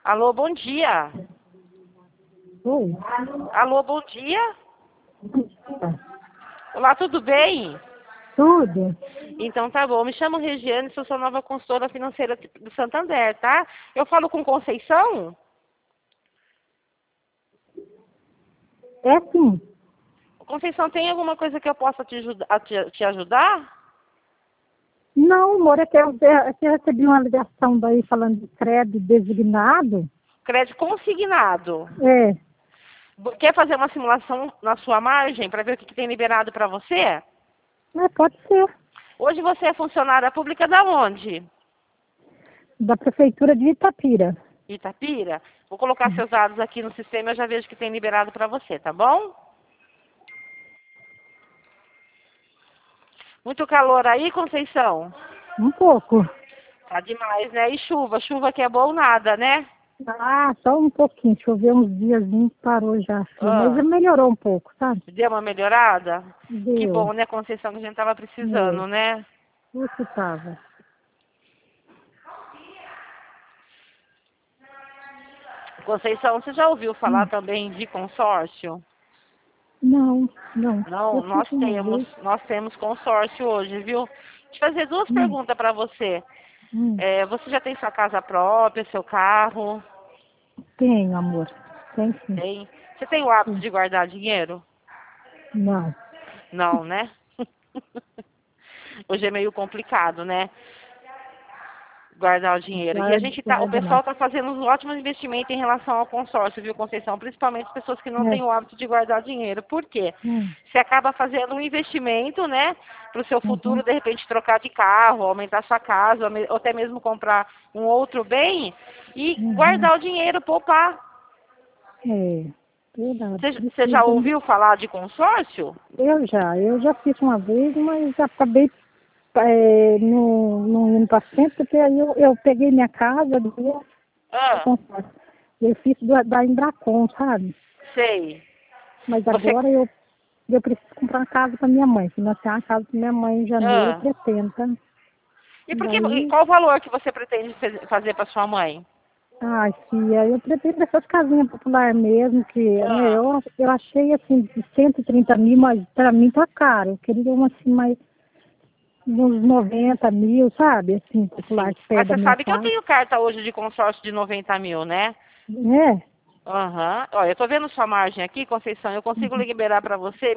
Alô, bom dia. Oi. Alô, bom dia. Olá, tudo bem? Tudo? Então tá bom. Me chamo Regiane, sou sua nova consultora financeira do Santander, tá? Eu falo com Conceição? É sim. Conceição, tem alguma coisa que eu possa te ajudar? Não, amor, é que eu recebi uma ligação daí falando de crédito designado. Crédito consignado. É, Quer fazer uma simulação na sua margem para ver o que tem liberado para você? pode ser. Hoje você é funcionária pública da onde? Da Prefeitura de Itapira. Itapira? Vou colocar seus dados aqui no sistema e eu já vejo que tem liberado para você, tá bom? Muito calor aí, Conceição? Um pouco. Tá demais, né? E chuva? Chuva que é bom nada, né? Ah, só um pouquinho. Choveu uns dias, parou já. Mas já Ah, melhorou um pouco, sabe? deu uma melhorada? Que Deu. bom, né, Conceição, que a gente tava É, precisando, né? isso tava. Conceição, você já ouviu falar também de consórcio? Não, não. Não, Eu fiz uma temos, vez. nós temos consórcio hoje, viu? Deixa eu fazer duas Hum, perguntas para você. hum. Você já tem sua casa própria, seu carro? Tenho, amor. Tem sim. Tem? Você tem o hábito Sim. de guardar dinheiro? Não. Não, né? Hoje é meio complicado, né? Guardar o dinheiro. E o Guarda pessoal não. está fazendo um ótimo investimento em relação ao consórcio, viu, Conceição? Principalmente as pessoas que não É. têm o hábito de guardar dinheiro. Por quê? Hum. Você acaba fazendo um investimento, né, para o seu futuro, Uhum. de repente trocar de carro, aumentar sua casa, ou até mesmo comprar um outro bem e Uhum. guardar o dinheiro, poupar. É, verdade. Você já Precisa, né? ouviu falar de consórcio? Eu já fiz uma vez, mas acabei não indo para frente, porque aí eu peguei minha casa do Ah, consórcio. Eu fiz da Embracon, sabe? sei. Mas Você. agora eu preciso comprar uma casa para minha mãe, financiar uma casa para minha mãe em janeiro, eu Ah. pretendo, tá? E Daí, qual o valor que você pretende fazer para sua mãe? ai, filha, eu pretendo essas casinhas populares mesmo, que né, Ah. eu achei assim, de 130 mil, mas para mim tá caro. Eu queria uma assim, mais uns 90 mil, sabe? Assim, Sim. popular Mas perto da você minha sabe que eu casa. tenho carta hoje de consórcio de 90 mil, né? É, Aham. Olha, eu tô vendo sua margem aqui, Conceição. Eu consigo liberar para você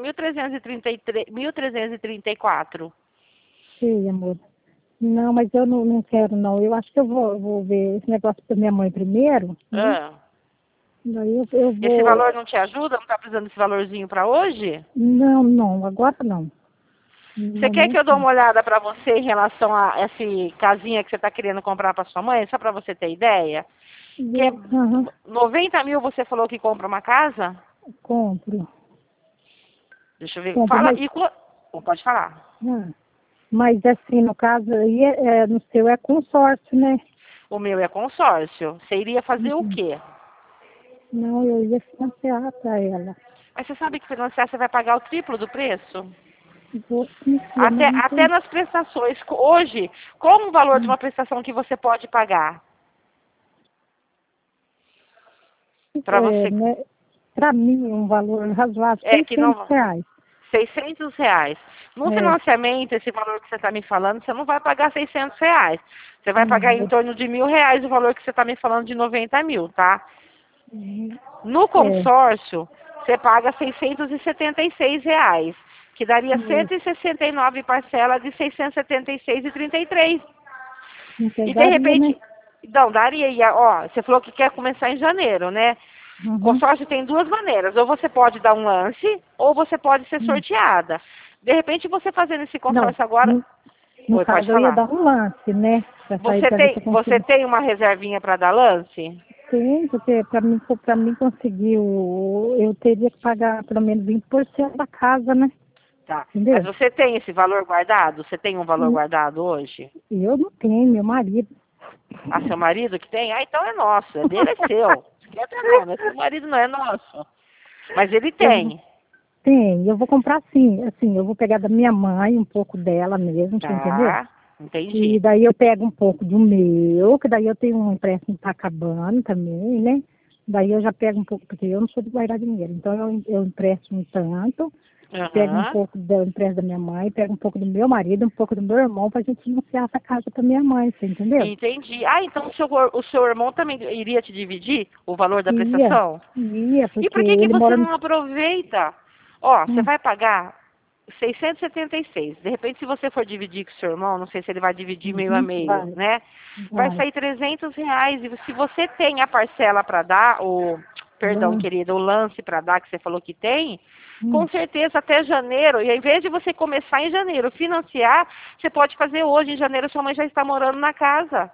1.334. sei, amor. Não, mas eu não quero, não. Eu acho que eu vou ver esse negócio para minha mãe primeiro, né? Ah. Daí eu Esse vou. valor não te ajuda? Não tá precisando desse valorzinho para hoje? Não, não, agora não. No Você quer que momento eu dê não. uma olhada para você em relação a essa casinha que você está querendo comprar para sua mãe? Só para você ter ideia? Que é Aham, 90 mil você falou que compra uma casa? compro. Deixa eu ver. Compro, Fala mas, e pode falar. ah, mas assim, no caso aí, no seu é consórcio, né? O meu é consórcio. Você iria fazer o Uhum. quê? Não, eu ia financiar para ela. Mas você sabe que financiar você vai pagar o triplo do preço? Vou sim, filha, Até, mas não até tem. nas prestações. Hoje, qual o valor de Hum. uma prestação que você pode pagar? Para É, você. né, para mim, um valor razoável, É que R$ não. 600. R$ 600. No É, financiamento, esse valor que você está me falando, você não vai pagar R$ 600. Você vai pagar em hum, torno de R$ 1.000 o valor que você está me falando de 90 mil, tá? hum, No é, consórcio, você paga R$ 676, que daria é, 169 parcelas de 676,33. não E de pegaria, né? repente, não, daria, ó, você falou que quer começar em janeiro, né? Uhum, Consórcio tem duas maneiras, ou você pode dar um lance, ou você pode ser hum. sorteada. De repente, você fazendo esse Não, consórcio agora, no oi, pode caso eu ia falar. dar um lance, né? Para sair Você para ver se tem, eu você consigo. tem uma reservinha para dar lance? Tem, porque para mim conseguir, eu teria que pagar pelo menos 20% da casa, né? Tá. Mas Entendeu? você tem esse valor guardado? Você tem um valor E guardado hoje? eu não tenho, meu marido. Ah, seu marido que tem? Ah, então é nosso. É dele, é seu. Esquenta não, mas seu marido não é nosso. Mas ele Eu tem. tenho, eu vou comprar assim, eu vou pegar da minha mãe, um pouco dela mesmo, você entendeu? Tá. Entendi. E daí eu pego um pouco do meu, que daí eu tenho um empréstimo que tá acabando também, né? Daí eu já pego um pouco, porque eu não sou de guardar dinheiro. Então eu empresto um tanto, pego um Aham. pouco do empréstimo da minha mãe, pego um pouco do meu marido, um pouco do meu irmão, pra gente financiar essa casa pra minha mãe, você entendeu? Entendi. Ah, então o seu irmão também iria te dividir o valor da Ia, prestação? ia, E porque por que que ele você mora no. não aproveita? Ó, você Hum, vai pagar 676. De repente, se você for dividir com o seu irmão, não sei se ele vai dividir meio a uhum, meio, vai, né? Vai vai. sair R$ 300. E se você tem a parcela para dar, perdão, Lance, querida, o lance para dar que você falou que tem, hum. com certeza até janeiro, e ao invés de você começar em janeiro, financiar, você pode fazer hoje. Em janeiro, sua mãe já está morando na casa.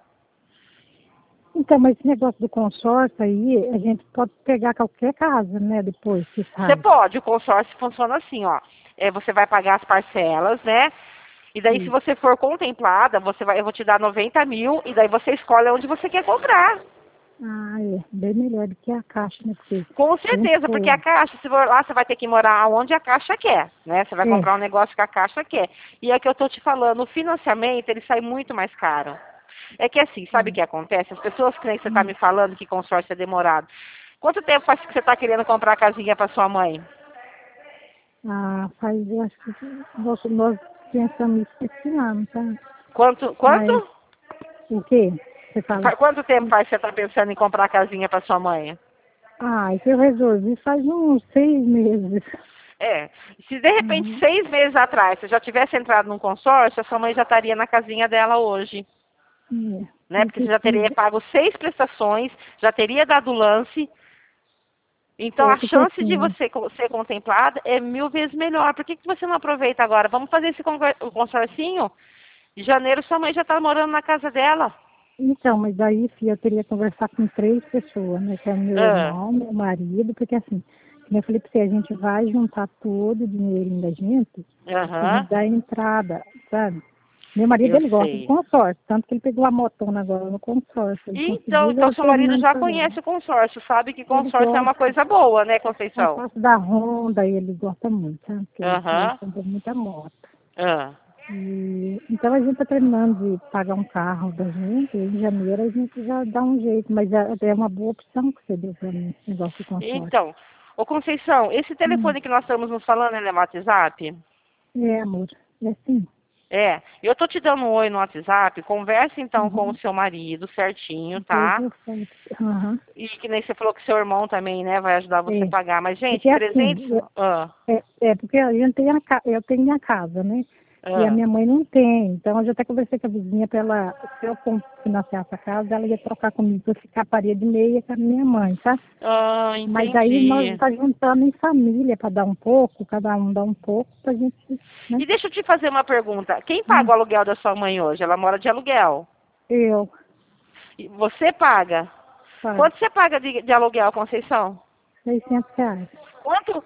Então, mas esse negócio do consórcio aí, a gente pode pegar qualquer casa, né, depois que Você sai. pode, o consórcio funciona assim, ó. Você vai pagar as parcelas, né? E daí, se Isso. você for contemplada, eu vou te dar 90 mil, e daí você escolhe onde você quer comprar. Ah, é. Bem melhor do que a caixa, né? Porque Com vamos certeza, porque a supor. caixa, se for lá, você vai ter que morar onde a caixa quer, né? Você vai É. comprar um negócio que a caixa quer. E é o que eu tô te falando, o financiamento, ele sai muito mais caro. É que assim, sabe o que acontece? As pessoas que nem você tá Hum. me falando que consórcio é demorado. Quanto tempo faz que você tá querendo comprar a casinha para sua mãe? Ah, faz, eu acho que nós pensamos isso esse ano, tá? Quanto, Mas quanto? o quê? Você fala? Quanto tempo faz que você tá pensando em comprar a casinha para sua mãe? Ah, isso eu resolvi faz uns 6 meses. É, se de repente Uhum. 6 meses atrás você já tivesse entrado num consórcio, a sua mãe já estaria na casinha dela hoje, É. né? Eu Porque você já teria preciso. pago 6 prestações, já teria dado lance. Então É, a porque chance de assim, você ser contemplada é 1000 vezes melhor. Por que que você não aproveita agora? Vamos fazer esse o consorcinho? Em janeiro sua mãe já está morando na casa dela. então, mas aí, filha, eu teria que conversar com 3 pessoas, né? Que é meu Ah, irmão, meu marido, porque assim, como eu falei pra você, a gente vai juntar todo o dinheirinho da gente pra aham, gente dar entrada, sabe? Meu marido, eu ele gosta de sei. consórcio, tanto que ele pegou a motona agora no consórcio, ele Então, conseguiu, então eu seu marido terminando de já pagar. conhece o consórcio, sabe que Ele consórcio é uma gosta, coisa boa, né, Conceição? consórcio da Honda, ele gosta muito, sabe? Porque ele Aham, comprou muita moto. ah. E, então a gente está terminando de pagar um carro da gente, e em janeiro a gente já dá um jeito, mas é uma boa opção que você deu para mim, esse negócio de consórcio. Então, ô Conceição, esse Hum, telefone que nós estamos nos falando, ele é WhatsApp? é, amor, é assim. É, eu tô te dando um oi no WhatsApp, conversa então com o Uhum. seu marido certinho, Depois tá? eu falo. Aham. E que nem você falou que seu irmão também, né, vai ajudar você a É, pagar. Mas, gente, porque 300... assim, Ah, porque a gente tem eu tenho minha casa, né? E a ah. minha mãe não tem. Então eu já até conversei com a vizinha para ela, se eu financiar essa casa, ela ia trocar comigo para ficar parede e meia com a minha mãe, tá? Ah, Mas aí nós entendi. está juntando em família para dar um pouco, cada um dá um pouco para gente, né? E deixa eu te fazer uma pergunta. Quem paga Hum, o aluguel da sua mãe hoje? Ela mora de aluguel. eu E você paga. pago Quanto você paga de aluguel, Conceição? R$ 600. Quanto?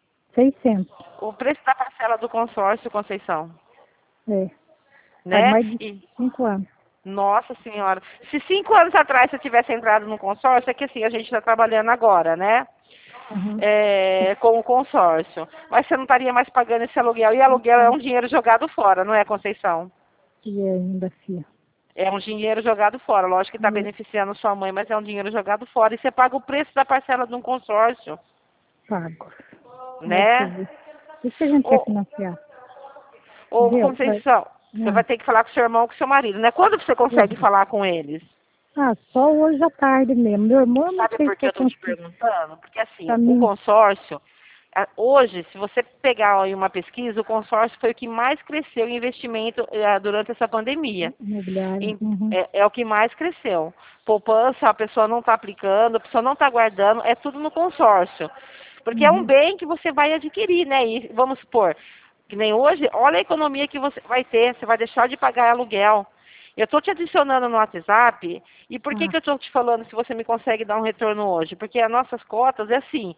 600, O preço da parcela do consórcio, Conceição. é. Faz Né? mais de E, 5 anos. nossa senhora. Se 5 anos atrás você tivesse entrado no consórcio, é que assim, a gente está trabalhando agora, né? Uhum. Com o consórcio. Mas você não estaria mais pagando esse aluguel. E aluguel é um dinheiro jogado fora, não é, Conceição? E ainda, filha. É um dinheiro jogado fora. Lógico que está Eu beneficiando sua mãe, mas é um dinheiro jogado fora. E você paga o preço da parcela de um consórcio, pago. Aí você né? vê. Isso que a gente quer Ô, financiar. ô Entendeu? Conceição, você vai ter que falar com seu irmão e com seu marido, né? Quando você consegue Uhum. falar com eles? Só hoje à tarde mesmo. Meu irmão, eu não Sabe sei por se que eu eu estou te consigo. perguntando? Porque assim, Para o mim, consórcio, hoje, se você pegar aí uma pesquisa, o consórcio foi o que mais cresceu em investimento durante essa pandemia. imobiliário. Uhum. É o que mais cresceu. Poupança, a pessoa não está aplicando, a pessoa não está guardando, é tudo no consórcio. Porque é um Uhum. bem que você vai adquirir, né? E vamos supor, que nem hoje, olha a economia que você vai ter, você vai deixar de pagar aluguel. Eu estou te adicionando no WhatsApp, e por que Ah, que eu estou te falando se você me consegue dar um retorno hoje? Porque as nossas cotas é assim,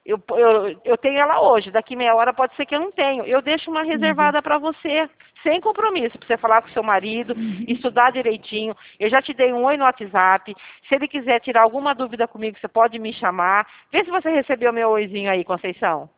eu tenho ela hoje, daqui meia hora pode ser que eu não tenho. Eu deixo uma entendi. reservada para você, sem compromisso, para você falar com seu marido, Uhum. estudar direitinho. Eu já te dei um oi no WhatsApp. Se ele quiser tirar alguma dúvida comigo, você pode me chamar. Vê se você recebeu meu oizinho aí, Conceição.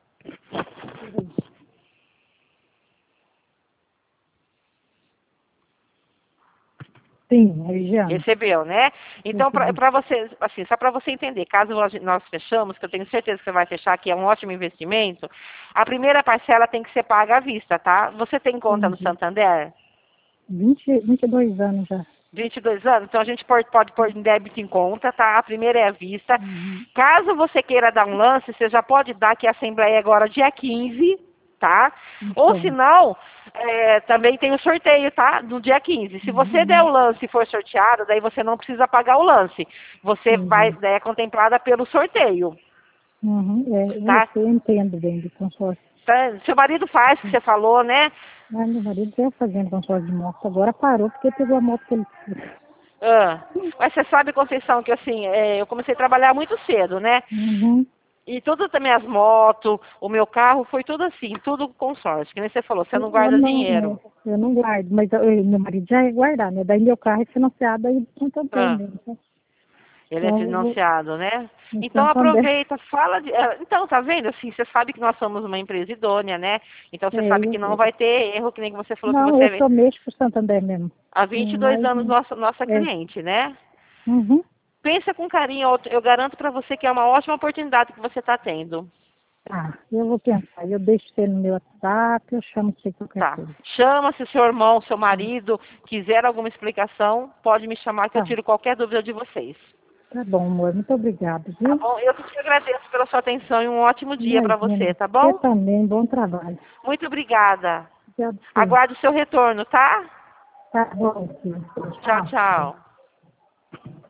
Sim, região. Recebeu, né? Então, Recebi. para você, assim, só para você entender, caso nós fechamos, que eu tenho certeza que você vai fechar, que é um ótimo investimento, a primeira parcela tem que ser paga à vista, tá? Você tem conta no Entendi. Santander? 22 anos já. 22 anos? Então a gente pode pôr em débito em conta, tá? A primeira é à vista. Uhum. Caso você queira dar um lance, você já pode dar, que a Assembleia é agora dia 15, tá? Ou se Então, não, também tem o sorteio, tá? No dia 15. Se você der o uhum. lance e for sorteado, daí você não precisa pagar o lance. Você vai, Entendi. daí é contemplada pelo sorteio, Uhum. tá? Eu entendo bem de consórcio. Seu marido faz, que você falou, né? Mas meu marido já fazendo consórcio de moto, agora parou porque pegou a moto que ele precisa. Ah, mas você sabe, Conceição, que assim, eu comecei a trabalhar muito cedo, né? Uhum. E tudo também, as motos, o meu carro, foi tudo assim, tudo consórcio. Que nem você falou, você não Eu guarda não, dinheiro. eu não guardo, mas meu marido já é guardar, né? Daí meu carro é financiado aí do Santander Ah, mesmo. Né? ele é Então, eu vou financiado, né? no Então Santander. aproveita, fala de. Então, tá vendo? Assim, você sabe que nós somos uma empresa idônea, né? Então você sabe Eu que não vi. vai ter erro, que nem você falou que Não, você eu é sou mês pro Santander mesmo. há 22 Mas, anos nossa é. cliente, né? Uhum. Pensa com carinho, eu garanto para você que é uma ótima oportunidade que você está tendo. Tá, eu vou pensar. Eu deixo você no meu WhatsApp, eu chamo você qualquer Tá. coisa. Chama se o seu irmão, seu Tá, marido quiser alguma explicação, pode me chamar que eu tá, tiro qualquer dúvida de vocês. tá bom, amor. Muito obrigada, Tá viu? bom? Eu te agradeço pela sua atenção e um ótimo dia para você, Imagina. tá Você bom? também, bom trabalho. Muito obrigada. Obrigado, sim. Aguardo o seu retorno, tá? Tá bom, filho. Tchau, Tchau. tchau.